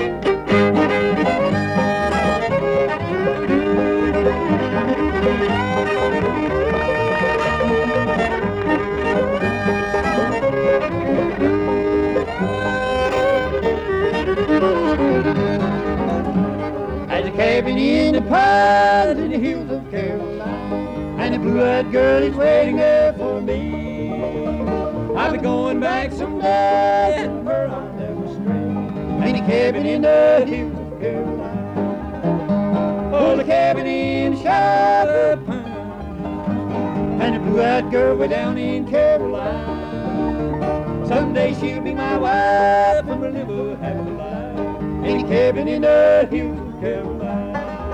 There's a cabin in the pines in the hills of Carolina, and the blue-eyed girl is waiting there for me. I'll be going back someday, and where I'll never stray. Ain't a cabin in the hills of Carolina, oh, the cabin in the shadow of pine, and the blue-eyed girl way down in Carolina. Someday she'll be my wife, and we'll live a happy life. Ain't a cabin in the hills of Carolina.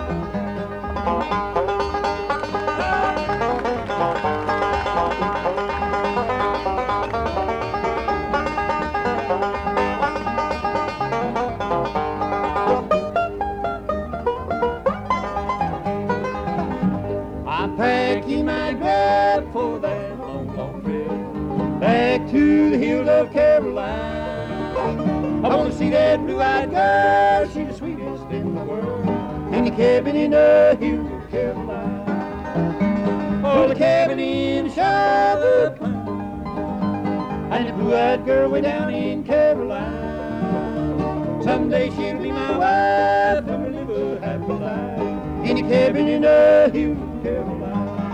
I'm packing my grab for that long, long trip back to the hills of Carolina. I want to see that blue-eyed girl, she's the sweetest in the world. In the cabin in the hills of Carolina, oh, the cabin in the shadow of pine, and the blue-eyed girl way down in Carolina. Someday she'll be my wife, and we'll live a happy life. In the cabin in the hills of Carolina.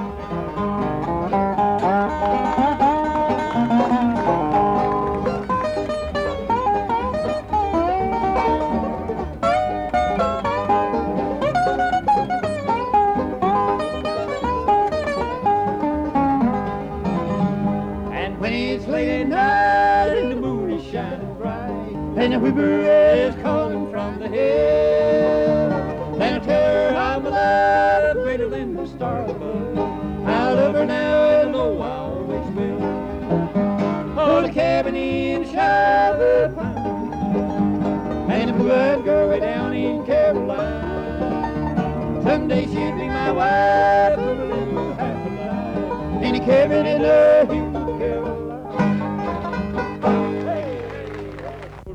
When it's late at night and the moon is shining bright, and the whippoorwill is calling from the hill, then I'll tell her how my love greater than the stars above. I love her now and know I always will. Oh, the cabin in the shadow of pine, and the blue-eyed girl way down in Carolina. Someday she'll be my wife, and we'll live a happy life in the cabin in the hills.